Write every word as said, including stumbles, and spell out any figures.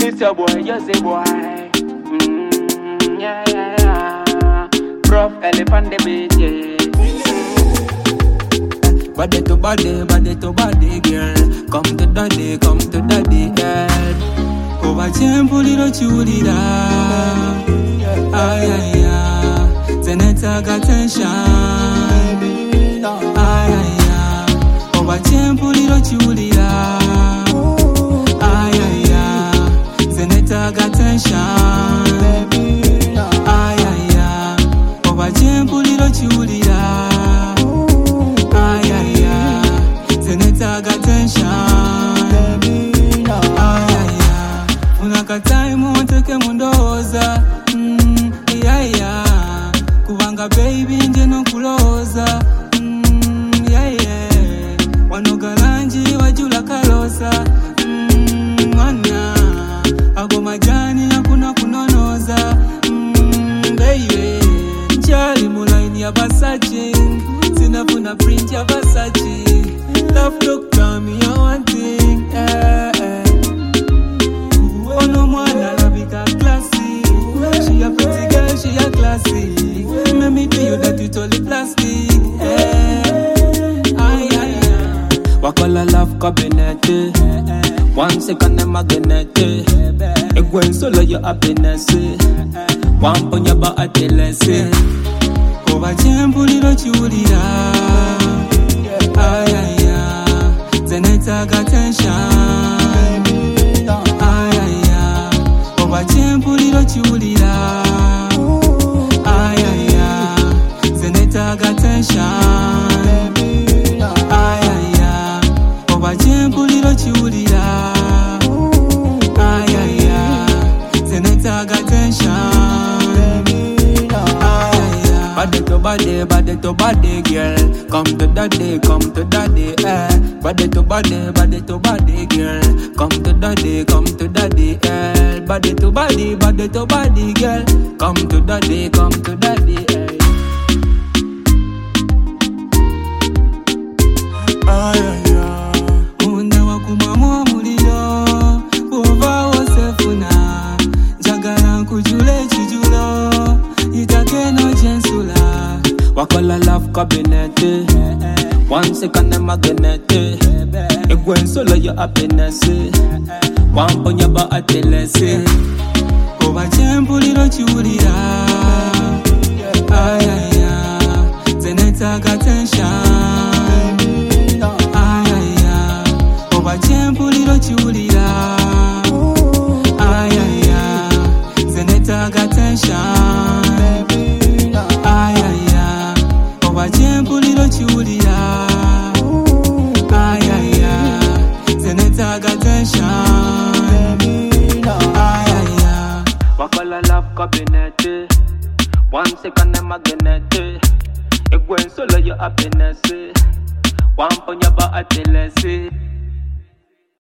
This your boy, you say boy. Mm, yeah, yeah, yeah. Prof Elephant the beat, yeah. Body to body, body to body, girl. Come to daddy, come to daddy, girl. Over temple, little chulida. Ay, ay, ay. Zeneta got tension. Ay, ay, ay. Over temple, little chulida. Ay, ay, ay. Zeneta got tension. Ay, ay, ay. Over temple, little chulida. Ay, ay, ay. Zeneta got tension. Ay, ay, ay. Unakatai muteke mundoza. Mm, yeah, yeah. Kuvanga baby nje no kuloza. Mm, yeah, yeah. Wanogalanji wajula kalosa. Mm, wana. Ago majani hakuna kunonoza. Mm, baby. Njali mulaini ya Versace. Sinafuna print ya Versace. Love look to me on one thing. Yeah, yeah. Ono mwana labika classy. She a pretty girl, she a classy. Let me do you that you totally plastic. Yeah. Ay, ay, ay. Wakola love cabinet. One second I'm a magnet. Egwen solo your happiness. One on your ba atelese. Over temple little chulida. Ay, ay, ay. Zeneta got tension. Ay, ay, ay. Over temple little chulida. Ay, ay, ay. Zeneta got tension. Ay, ay, ay. Over temple little chulida. Ay, ay, ay. Zeneta got tension. Body to body, body to body, girl. Come to daddy, come to daddy, eh. Body to body, body to body, girl. Come to daddy, come to daddy, eh. Body to body, body to body, girl. Come to daddy, come to daddy, eh. Ay, ay, ay. Unda wakumamo mulilo. Uva wosefuna. Jagala kujule chijulo. Itake no jensula. Wakola love cabinet. One second I'm a magnet. Egwen solo your happiness. One on your ba atelese. Over temple little chulida. Ay, ay, ay. Zeneta got tension. Ay, ay, ay. Over temple little chulida. Ay, ay, ay. Zeneta got tension. Ay, ay, ay. Over temple little chulida. Ay, ay, ay. Zeneta got tension. Ay, ay, ay. Wakola love cabinet. One second I'm a magnet. Egwen solo your happiness. One on your ba atelese.